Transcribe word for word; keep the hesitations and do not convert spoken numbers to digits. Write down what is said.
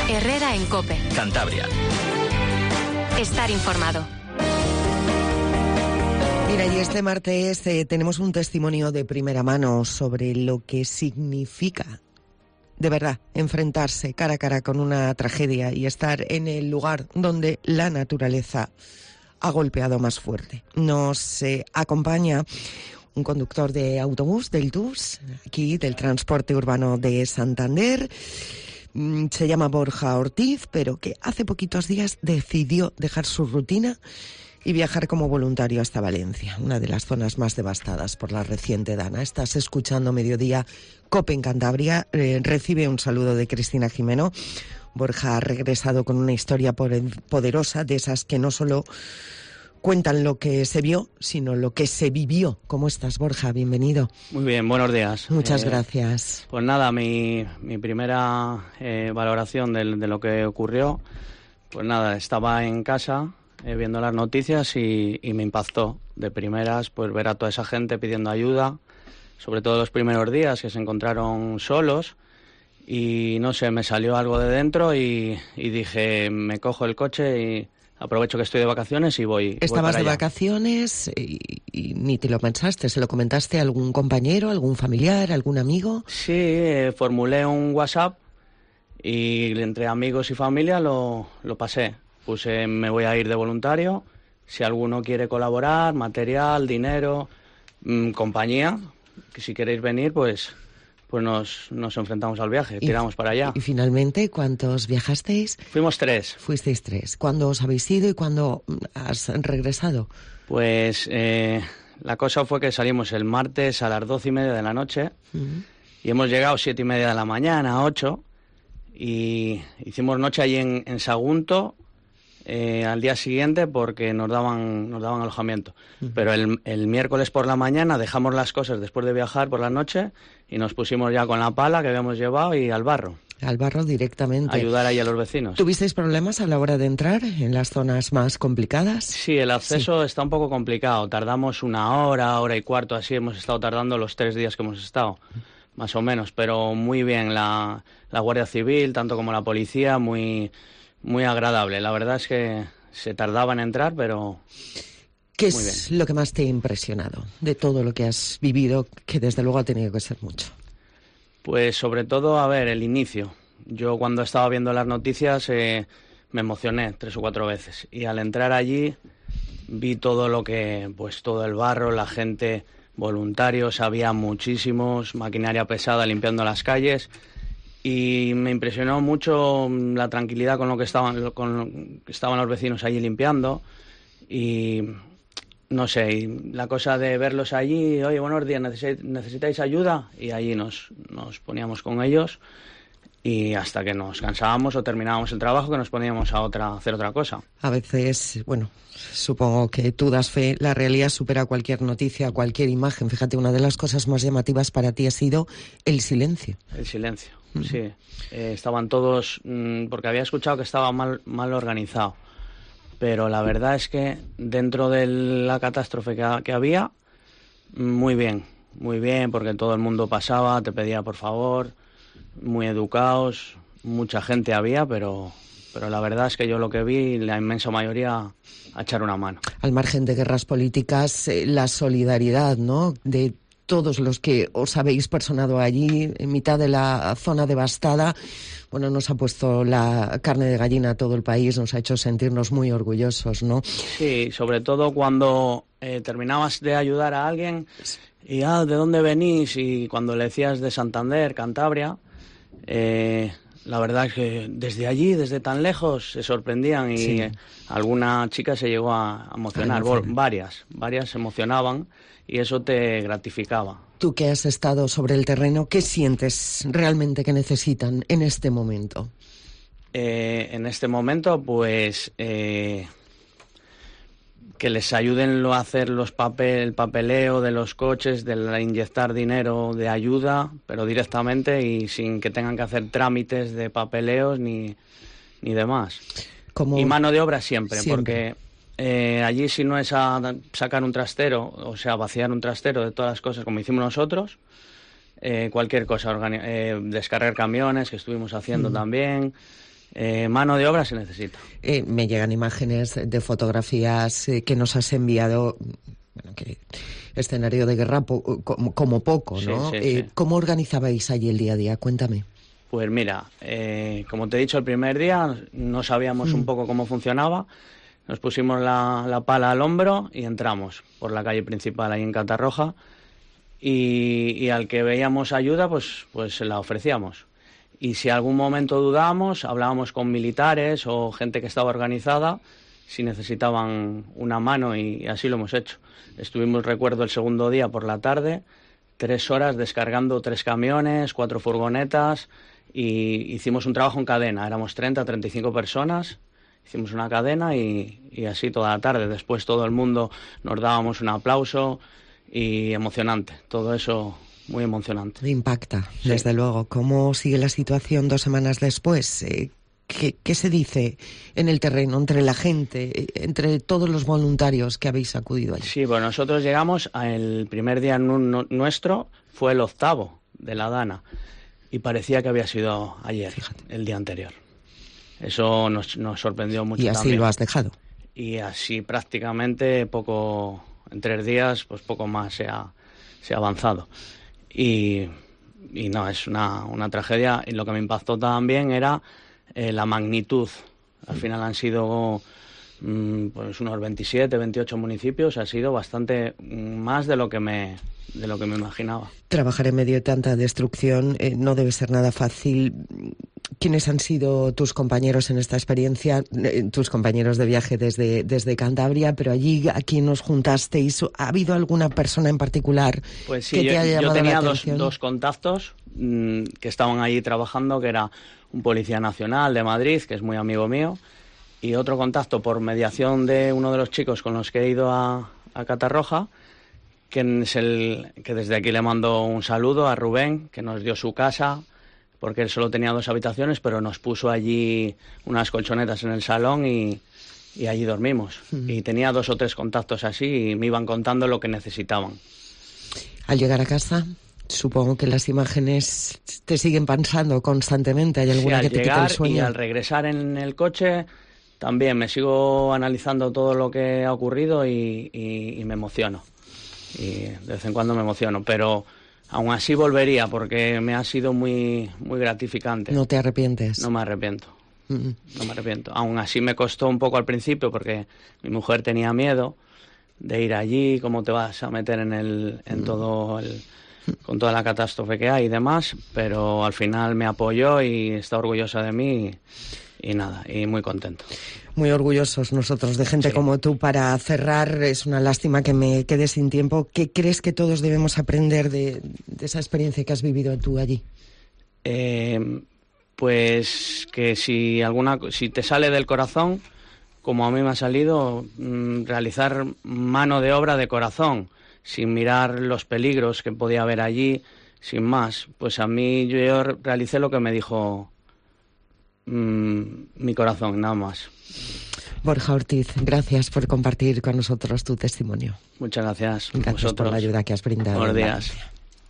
Herrera en COPE. Cantabria. Estar informado. Mira, y este martes eh, tenemos un testimonio de primera mano sobre lo que significa, de verdad, enfrentarse cara a cara con una tragedia y estar en el lugar donde la naturaleza ha golpeado más fuerte. Nos eh, acompaña un conductor de autobús del T U S, aquí del transporte urbano de Santander. Se llama Borja Ortiz, pero que hace poquitos días decidió dejar su rutina y viajar como voluntario hasta Valencia, una de las zonas más devastadas por la reciente dana. Estás escuchando Mediodía COPE en Cantabria. Eh, recibe un saludo de Cristina Jimeno. Borja ha regresado con una historia poderosa, de esas que no solo cuentan lo que se vio, sino lo que se vivió. ¿Cómo estás, Borja? Bienvenido. Muy bien, buenos días. Muchas eh, gracias. Pues nada, mi, mi primera eh, valoración de, de lo que ocurrió, pues nada, estaba en casa eh, viendo las noticias y, y me impactó de primeras pues ver a toda esa gente pidiendo ayuda, sobre todo los primeros días que se encontraron solos, y no sé, me salió algo de dentro y, y dije, me cojo el coche y aprovecho que estoy de vacaciones y voy. Estabas voy de vacaciones y, y ni te lo pensaste. ¿Se lo comentaste a algún compañero, algún familiar, algún amigo? Sí, eh, formulé un WhatsApp y entre amigos y familia lo, lo pasé. Puse, me voy a ir de voluntario. Si alguno quiere colaborar, material, dinero, mmm, compañía, que si queréis venir, pues, pues nos, nos enfrentamos al viaje, y, tiramos para allá. Y finalmente, ¿cuántos viajasteis? Fuimos tres. Fuisteis tres. ¿Cuándo os habéis ido y cuándo has regresado? Pues eh, la cosa fue que salimos el martes a las doce y media de la noche uh-huh. y hemos llegado siete y media de la mañana, ocho, y hicimos noche allí en, en Sagunto eh, al día siguiente porque nos daban, nos daban alojamiento. Uh-huh. Pero el, el miércoles por la mañana dejamos las cosas después de viajar por la noche y nos pusimos ya con la pala que habíamos llevado y al barro. Al barro directamente. Ayudar ahí a los vecinos. ¿Tuvisteis problemas a la hora de entrar en las zonas más complicadas? Sí, el acceso sí. está un poco complicado. Tardamos una hora, hora y cuarto, así hemos estado tardando los tres días que hemos estado, más o menos. Pero muy bien, la, la Guardia Civil, tanto como la policía, muy, muy agradable. La verdad es que se tardaba en entrar, pero... ¿Qué es lo que más te ha impresionado de todo lo que has vivido, que desde luego ha tenido que ser mucho? Pues sobre todo, a ver, el inicio. Yo cuando estaba viendo las noticias eh, me emocioné tres o cuatro veces. Y al entrar allí vi todo lo que, pues todo el barro, la gente, voluntarios, había muchísimos, maquinaria pesada limpiando las calles. Y me impresionó mucho la tranquilidad con lo que estaban, con lo que estaban los vecinos allí limpiando. Y... no sé, y la cosa de verlos allí, oye, buenos días, ¿necesitáis ayuda? Y allí nos, nos poníamos con ellos y hasta que nos cansábamos o terminábamos el trabajo que nos poníamos a otra, hacer otra cosa. A veces, bueno, supongo que tú das fe, la realidad supera cualquier noticia, cualquier imagen. Fíjate, una de las cosas más llamativas para ti ha sido el silencio. El silencio, mm. sí. Eh, estaban todos, mmm, porque había escuchado que estaba mal, mal organizado. Pero la verdad es que dentro de la catástrofe que, que había, muy bien, muy bien, porque todo el mundo pasaba, te pedía por favor, muy educados, mucha gente había, pero, pero la verdad es que yo lo que vi, la inmensa mayoría, a echar una mano. Al margen de guerras políticas, eh, la solidaridad, ¿no?, de todos los que os habéis personado allí, en mitad de la zona devastada, bueno, nos ha puesto la carne de gallina a todo el país, nos ha hecho sentirnos muy orgullosos, ¿no? Sí, sobre todo cuando eh, terminabas de ayudar a alguien y, ah, ¿de dónde venís? Y cuando le decías de Santander, Cantabria, eh, la verdad es que desde allí, desde tan lejos, se sorprendían y sí. eh, alguna chica se llegó a emocionar, Ay, varias, varias se emocionaban y eso te gratificaba. Tú que has estado sobre el terreno, ¿qué sientes realmente que necesitan en este momento? Eh, en este momento, pues, eh, que les ayuden a hacer los papel, el papeleo de los coches, de inyectar dinero de ayuda, pero directamente y sin que tengan que hacer trámites de papeleos ni, ni demás. Como... Y mano de obra siempre, siempre. porque... Eh, allí si no es a sacar un trastero, o sea, vaciar un trastero de todas las cosas como hicimos nosotros, eh, cualquier cosa, organi- eh, descargar camiones, que estuvimos haciendo mm. también, Eh, mano de obra se necesita. Eh, me llegan imágenes de fotografías eh, que nos has enviado, bueno, que escenario de guerra po como, como poco, ¿no? Sí, sí, eh, sí. ¿Cómo organizabais allí el día a día? Cuéntame. Pues mira, eh, como te he dicho el primer día, no sabíamos mm. un poco cómo funcionaba. Nos pusimos la, la pala al hombro y entramos por la calle principal ahí en Catarroja y, y al que veíamos ayuda, pues, pues se la ofrecíamos. Y si algún momento dudábamos, hablábamos con militares o gente que estaba organizada si necesitaban una mano y así lo hemos hecho. Estuvimos, recuerdo, el segundo día por la tarde, tres horas descargando tres camiones, cuatro furgonetas y hicimos un trabajo en cadena. Éramos treinta, treinta y cinco personas, hicimos una cadena y, y así toda la tarde. Después todo el mundo nos dábamos un aplauso y emocionante, todo eso muy emocionante. Me impacta, sí. Desde luego. ¿Cómo sigue la situación dos semanas después? Eh, ¿qué, ¿Qué se dice en el terreno, entre la gente, entre todos los voluntarios que habéis acudido allí? Sí, bueno, nosotros llegamos, el primer día nuestro fue el octavo de la Dana y parecía que había sido ayer, Fíjate. el día anterior. Eso nos, nos sorprendió mucho. Y así también. Lo has dejado. Y así prácticamente poco, en tres días, pues poco más se ha, se ha avanzado. Y, y no, es una, una tragedia. Y lo que me impactó también era eh, la magnitud. Al final han sido mm, pues unos veintisiete, veintiocho municipios. Ha sido bastante más de lo que me, de lo que me imaginaba. Trabajar en medio de tanta destrucción eh, no debe ser nada fácil. ¿Quiénes han sido tus compañeros en esta experiencia? Eh, tus compañeros de viaje desde, desde Cantabria, pero allí a quién nos juntasteis. ¿Ha habido alguna persona en particular pues sí, que te yo, haya llamado yo tenía la dos, atención? dos contactos mmm, que estaban allí trabajando, que era un policía nacional de Madrid, que es muy amigo mío, y otro contacto por mediación de uno de los chicos con los que he ido a, a Catarroja, que es el que desde aquí le mando un saludo a Rubén, que nos dio su casa, porque él solo tenía dos habitaciones, pero nos puso allí unas colchonetas en el salón y, y allí dormimos. Uh-huh. Y tenía dos o tres contactos así y me iban contando lo que necesitaban. Al llegar a casa, supongo que las imágenes te siguen pensando constantemente. ¿Hay alguna sí, que te llegar quita el sueño? Y al regresar en el coche también me sigo analizando todo lo que ha ocurrido y, y, y me emociono. Y de vez en cuando me emociono, pero aún así volvería porque me ha sido muy, muy gratificante. ¿No te arrepientes? No me arrepiento. Mm-hmm. No me arrepiento. Aún así me costó un poco al principio porque mi mujer tenía miedo de ir allí, cómo te vas a meter en el, en mm. todo el, con toda la catástrofe que hay y demás, pero al final me apoyó y está orgullosa de mí y, y nada, y muy contento. Muy orgullosos nosotros de gente sí. como tú. Para cerrar, es una lástima que me quede sin tiempo. ¿Qué crees que todos debemos aprender de, de esa experiencia que has vivido tú allí? Eh, pues que si alguna si te sale del corazón, como a mí me ha salido, mmm, realizar mano de obra de corazón, sin mirar los peligros que podía haber allí, sin más. Pues a mí yo, yo realicé lo que me dijo mmm, mi corazón, nada más. Borja Ortiz, gracias por compartir con nosotros tu testimonio. Muchas gracias. Gracias vosotros. por la ayuda que has brindado. Buenos días.